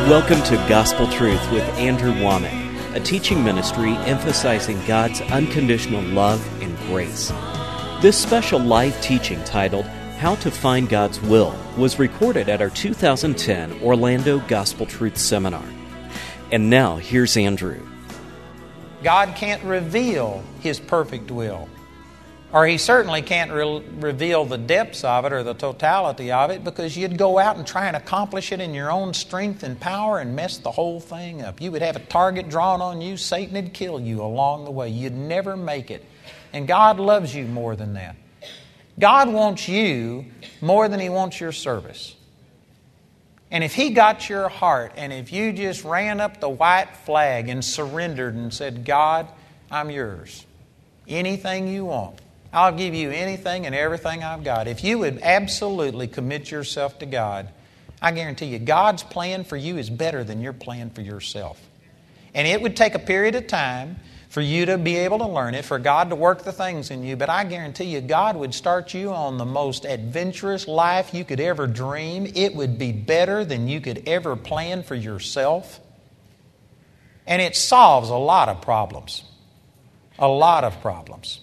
Welcome to Gospel Truth with Andrew Womack, a teaching ministry emphasizing God's unconditional love and grace. This special live teaching titled How to Find God's Will was recorded at our 2010 Orlando Gospel Truth Seminar. And now, here's Andrew. God can't reveal His perfect will. Or He certainly can't reveal the depths of it or the totality of it, because you'd go out and try and accomplish it in your own strength and power and mess the whole thing up. You would have a target drawn on you. Satan would kill you along the way. You'd never make it. And God loves you more than that. God wants you more than He wants your service. And if He got your heart, and if you just ran up the white flag and surrendered and said, God, I'm yours. Anything you want. I'll give you anything and everything I've got. If you would absolutely commit yourself to God, I guarantee you, God's plan for you is better than your plan for yourself. And it would take a period of time for you to be able to learn it, for God to work the things in you. But I guarantee you, God would start you on the most adventurous life you could ever dream. It would be better than you could ever plan for yourself. And it solves a lot of problems. A lot of problems.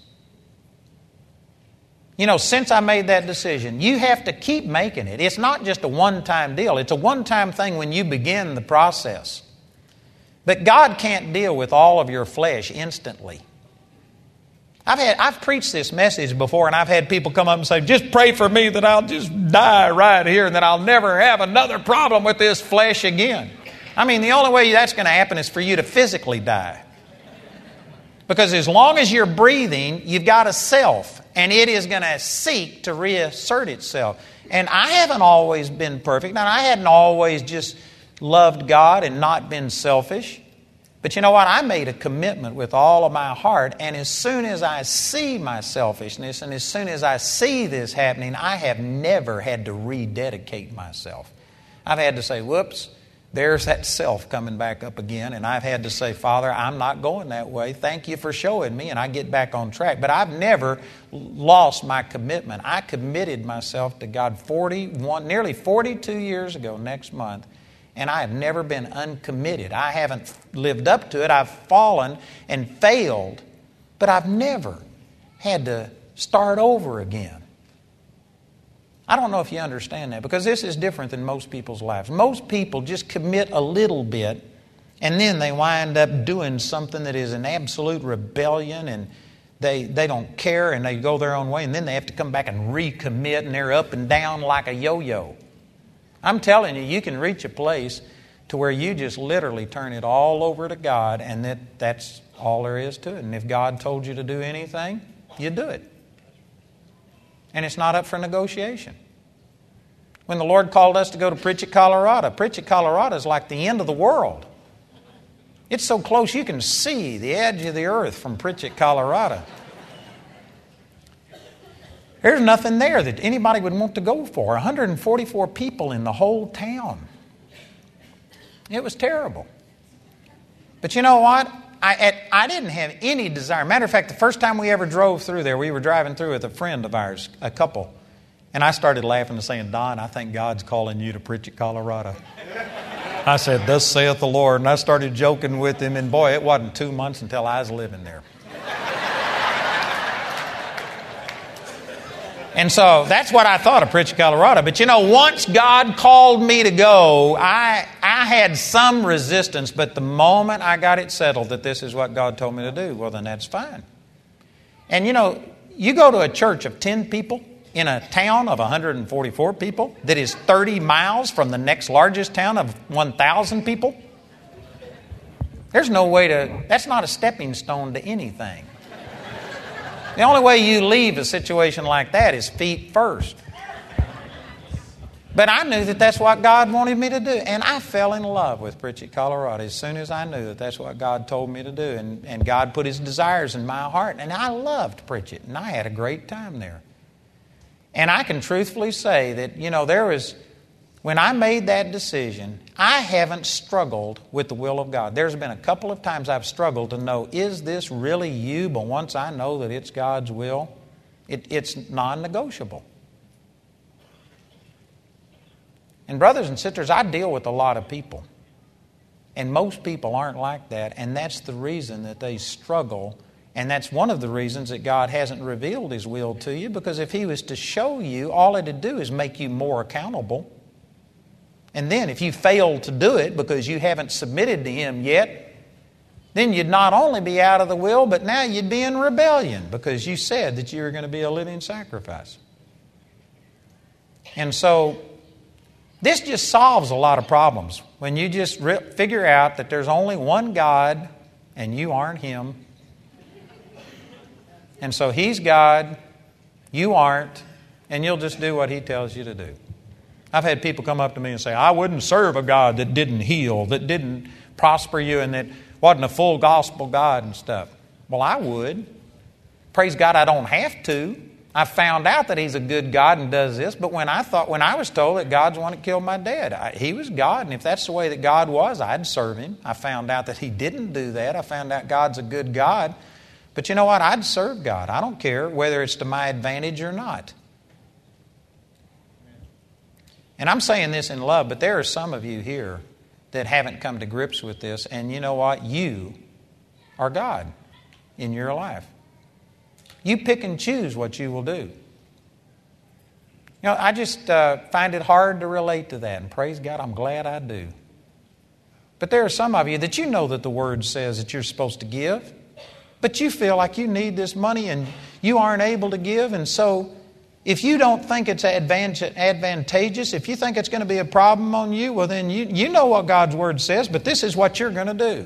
You know, since I made that decision, you have to keep making it. It's not just a one-time deal. It's a one-time thing when you begin the process. But God can't deal with all of your flesh instantly. I've preached this message before, and I've had people come up and say, just pray for me that I'll just die right here and that I'll never have another problem with this flesh again. I mean, the only way that's going to happen is for you to physically die. Because as long as you're breathing, you've got a self, and it is going to seek to reassert itself. And I haven't always been perfect, and I hadn't always just loved God and not been selfish. But you know what? I made a commitment with all of my heart, and as soon as I see my selfishness, and as soon as I see this happening, I have never had to rededicate myself. I've had to say, whoops, there's that self coming back up again. And I've had to say, Father, I'm not going that way. Thank you for showing me. And I get back on track. But I've never lost my commitment. I committed myself to God nearly 42 years ago next month. And I have never been uncommitted. I haven't lived up to it. I've fallen and failed. But I've never had to start over again. I don't know if you understand that, because this is different than most people's lives. Most people just commit a little bit, and then they wind up doing something that is an absolute rebellion, and they don't care, and they go their own way, and then they have to come back and recommit, and they're up and down like a yo-yo. I'm telling you, you can reach a place to where you just literally turn it all over to God, and that's all there is to it. And if God told you to do anything, you do it. And it's not up for negotiation. When the Lord called us to go to Pritchett, Colorado is like the end of the world. It's so close you can see the edge of the earth from Pritchett, Colorado. There's nothing there that anybody would want to go for. 144 people in the whole town. It was terrible. But you know what? I didn't have any desire. Matter of fact, the first time we ever drove through there, we were driving through with a friend of ours, a couple. And I started laughing and saying, Don, I think God's calling you to Pritchett, Colorado. I said, thus saith the Lord. And I started joking with him. And boy, it wasn't 2 months until I was living there. And so that's what I thought of Pritchett, Colorado. But you know, once God called me to go, I had some resistance. But the moment I got it settled that this is what God told me to do, well, then that's fine. And you know, you go to a church of 10 people in a town of 144 people that is 30 miles from the next largest town of 1,000 people. There's no way that's not a stepping stone to anything. The only way you leave a situation like that is feet first. But I knew that that's what God wanted me to do. And I fell in love with Pritchett, Colorado as soon as I knew that that's what God told me to do. And God put His desires in my heart. And I loved Pritchett. And I had a great time there. And I can truthfully say that, you know, when I made that decision, I haven't struggled with the will of God. There's been a couple of times I've struggled to know, is this really you? But once I know that it's God's will, it's non-negotiable. And brothers and sisters, I deal with a lot of people. And most people aren't like that, and that's the reason that they struggle. And that's one of the reasons that God hasn't revealed His will to you, because if He was to show you, all it'd do is make you more accountable. And then if you fail to do it because you haven't submitted to Him yet, then you'd not only be out of the will, but now you'd be in rebellion because you said that you were going to be a living sacrifice. And so this just solves a lot of problems. When you just figure out that there's only one God and you aren't Him. And so He's God, you aren't, and you'll just do what He tells you to do. I've had people come up to me and say, I wouldn't serve a God that didn't heal, that didn't prosper you, and that wasn't a full gospel God and stuff. Well, I would. Praise God, I don't have to. I found out that He's a good God and does this, but when I was told that God's the one that killed my dad, He was God, and if that's the way that God was, I'd serve Him. I found out that He didn't do that. I found out God's a good God. But you know what? I'd serve God. I don't care whether it's to my advantage or not. And I'm saying this in love, but there are some of you here that haven't come to grips with this, and you know what? You are God in your life. You pick and choose what you will do. You know, I just find it hard to relate to that, and praise God, I'm glad I do. But there are some of you that you know that the Word says that you're supposed to give, but you feel like you need this money and you aren't able to give, and so if you don't think it's advantageous, if you think it's going to be a problem on you, well then you know what God's Word says, but this is what you're going to do.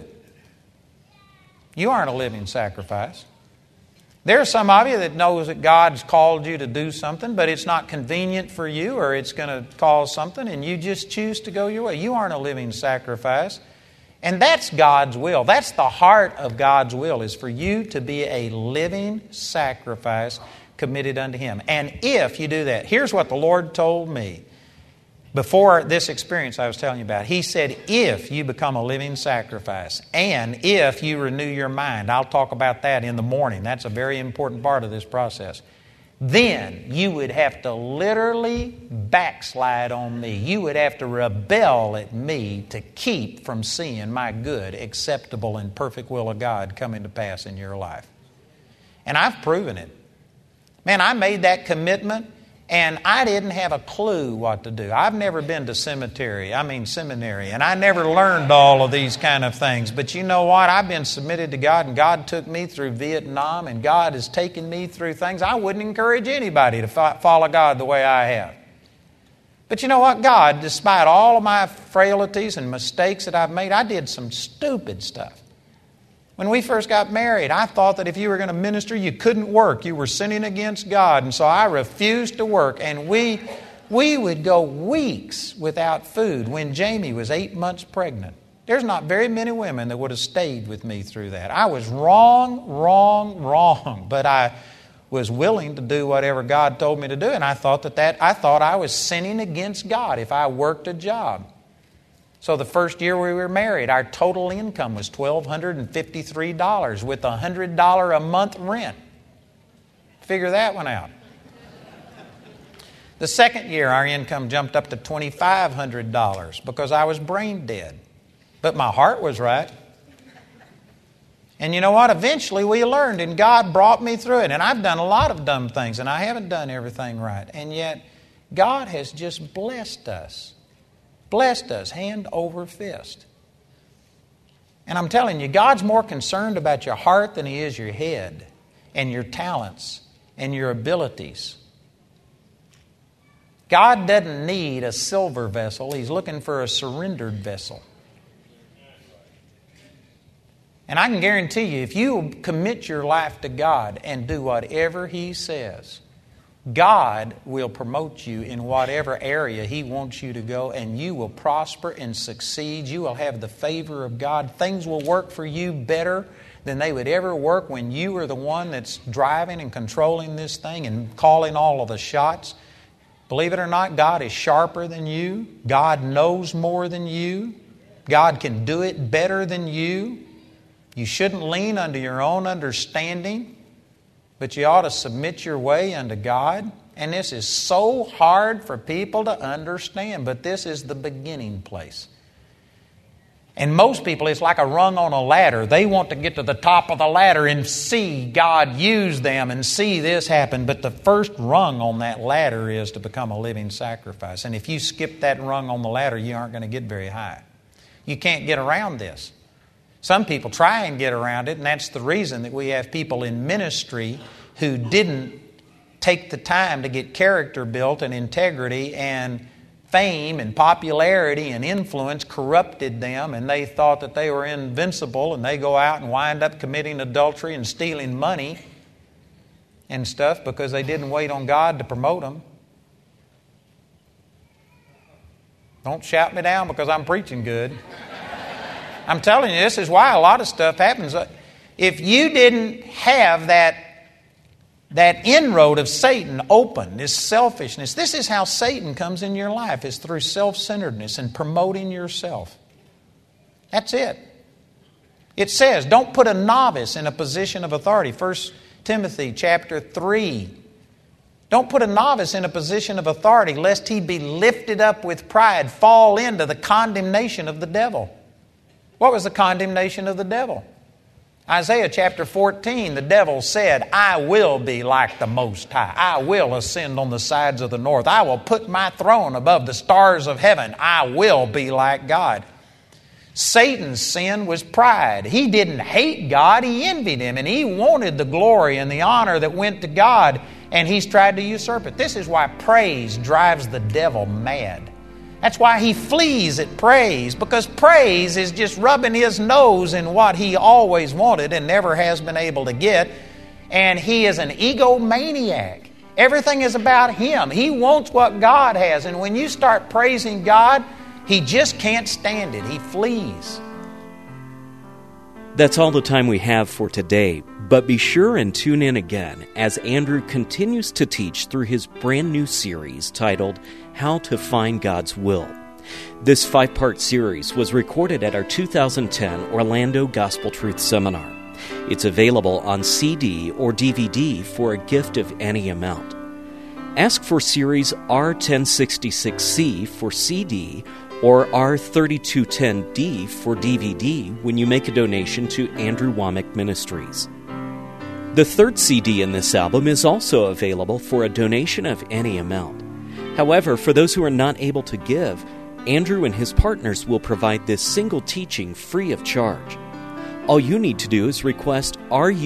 You aren't a living sacrifice. There are some of you that knows that God's called you to do something, but it's not convenient for you or it's going to cause something, and you just choose to go your way. You aren't a living sacrifice. And that's God's will. That's the heart of God's will, is for you to be a living sacrifice committed unto Him. And if you do that, here's what the Lord told me before this experience I was telling you about. He said, if you become a living sacrifice and if you renew your mind, I'll talk about that in the morning. That's a very important part of this process. Then you would have to literally backslide on me. You would have to rebel at me to keep from seeing my good, acceptable, and perfect will of God coming to pass in your life. And I've proven it. Man, I made that commitment and I didn't have a clue what to do. I've never been to seminary, and I never learned all of these kind of things. But you know what? I've been submitted to God, and God took me through Vietnam, and God has taken me through things. I wouldn't encourage anybody to follow God the way I have. But you know what? God, despite all of my frailties and mistakes that I've made, I did some stupid stuff. When we first got married, I thought that if you were going to minister, you couldn't work. You were sinning against God. And so I refused to work. And we would go weeks without food when Jamie was 8 months pregnant. There's not very many women that would have stayed with me through that. I was wrong. But I was willing to do whatever God told me to do. And I thought I thought I was sinning against God if I worked a job. So the first year we were married, our total income was $1,253 with $100 a month rent. Figure that one out. The second year, our income jumped up to $2,500 because I was brain dead. But my heart was right. And you know what? Eventually we learned, and God brought me through it. And I've done a lot of dumb things, and I haven't done everything right. And yet, God has just blessed us. Blessed us hand over fist. And I'm telling you, God's more concerned about your heart than He is your head and your talents and your abilities. God doesn't need a silver vessel. He's looking for a surrendered vessel. And I can guarantee you, if you commit your life to God and do whatever He says, God will promote you in whatever area He wants you to go, and you will prosper and succeed. You will have the favor of God. Things will work for you better than they would ever work when you were the one that's driving and controlling this thing and calling all of the shots. Believe it or not, God is sharper than you. God knows more than you. God can do it better than you. You shouldn't lean unto your own understanding, but you ought to submit your way unto God. And this is so hard for people to understand, but this is the beginning place. And most people, it's like a rung on a ladder. They want to get to the top of the ladder and see God use them and see this happen. But the first rung on that ladder is to become a living sacrifice. And if you skip that rung on the ladder, you aren't going to get very high. You can't get around this. Some people try and get around it, and that's the reason that we have people in ministry who didn't take the time to get character built and integrity, and fame and popularity and influence corrupted them, and they thought that they were invincible, and they go out and wind up committing adultery and stealing money and stuff because they didn't wait on God to promote them. Don't shout me down because I'm preaching good. I'm telling you, this is why a lot of stuff happens. If you didn't have that inroad of Satan open, this selfishness, this is how Satan comes in your life, is through self-centeredness and promoting yourself. That's it. It says, don't put a novice in a position of authority. 1 Timothy chapter 3. Don't put a novice in a position of authority, lest he be lifted up with pride, fall into the condemnation of the devil. What was the condemnation of the devil? Isaiah chapter 14, the devil said, I will be like the Most High. I will ascend on the sides of the north. I will put my throne above the stars of heaven. I will be like God. Satan's sin was pride. He didn't hate God. He envied Him, and he wanted the glory and the honor that went to God, and he's tried to usurp it. This is why praise drives the devil mad. That's why he flees at praise, because praise is just rubbing his nose in what he always wanted and never has been able to get. And he is an egomaniac. Everything is about him. He wants what God has. And when you start praising God, he just can't stand it. He flees. That's all the time we have for today. But be sure and tune in again as Andrew continues to teach through his brand new series titled How to Find God's Will. This 5-part series was recorded at our 2010 Orlando Gospel Truth Seminar. It's available on CD or DVD for a gift of any amount. Ask for series R1066C for CD or R3210D for DVD when you make a donation to Andrew Wommack Ministries. The third CD in this album is also available for a donation of any amount. However, for those who are not able to give, Andrew and his partners will provide this single teaching free of charge. All you need to do is request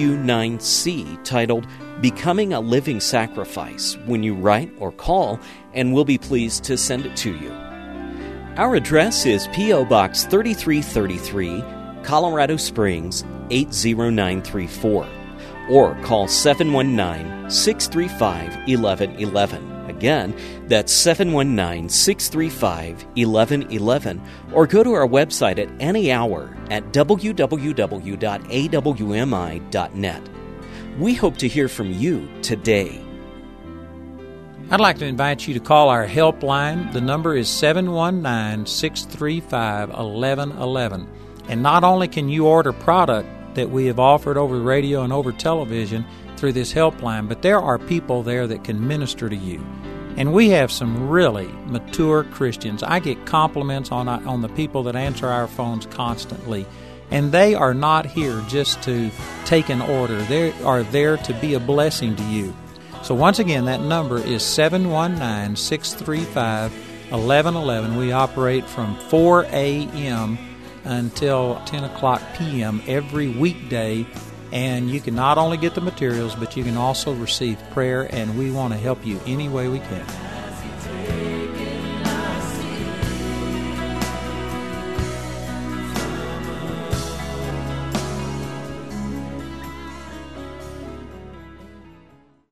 RU9C titled Becoming a Living Sacrifice when you write or call, and we'll be pleased to send it to you. Our address is P.O. Box 3333, Colorado Springs 80934. Or call 719-635-1111. Again, that's 719-635-1111. Or go to our website at any hour at www.awmi.net. We hope to hear from you today. I'd like to invite you to call our helpline. The number is 719-635-1111. And not only can you order product that we have offered over the radio and over television through this helpline, but there are people there that can minister to you. And we have some really mature Christians. I get compliments on the people that answer our phones constantly. And they are not here just to take an order. They are there to be a blessing to you. So once again, that number is 719-635-1111. We operate from 4 a.m. until 10 o'clock p.m. every weekday. And you can not only get the materials, but you can also receive prayer, and we want to help you any way we can.